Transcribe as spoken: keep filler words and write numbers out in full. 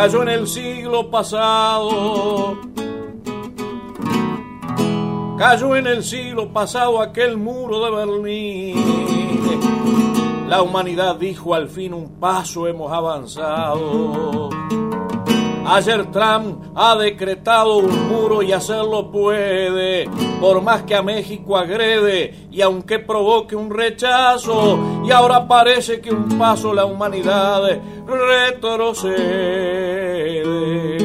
cayó en el siglo pasado. Cayó en el siglo pasado aquel muro de Berlín. La humanidad dijo al fin un paso hemos avanzado. Ayer Trump ha decretado un muro y hacerlo puede, por más que a México agrede y aunque provoque un rechazo, y ahora parece que un paso la humanidad retrocede.